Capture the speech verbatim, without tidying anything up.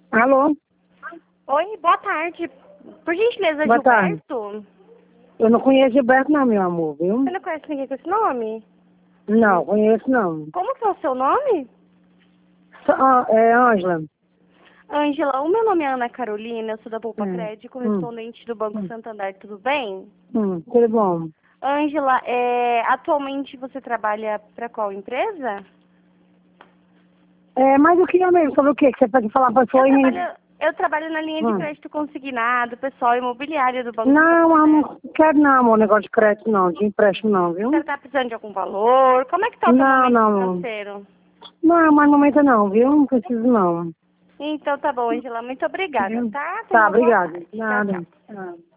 Alô? Oi, boa tarde. Por gentileza, Boa Gilberto? Eu não conheço Gilberto não, meu amor, viu? Você não conhece ninguém com esse nome? Não, conheço não. Como que é o seu nome? Só- ah, é Ângela. Ângela, o meu nome é Ana Carolina, eu sou da Poupa Hum, Crédito, hum, correspondente do Banco hum, Santander, tudo bem? hum, tudo bom. Ângela, é, atualmente você trabalha para qual empresa? É, mas o que é mesmo? Sobre o que que você pode falar pra Eu pessoa e... trabalho, eu trabalho na linha de Hum. crédito consignado, pessoal imobiliário do Banco Não, eu Santander. não quero não, amor, negócio de crédito não, de empréstimo não, Você viu? está precisando de algum valor? Como é que está o seu Não, momento não, amor. financeiro? Não, mas no momento não, viu? Não preciso não. Então tá bom, Ângela, muito obrigada, Viu? tá? Tenha Tá, uma boa obrigada. tarde. Tchau, Nada. tchau. Nada.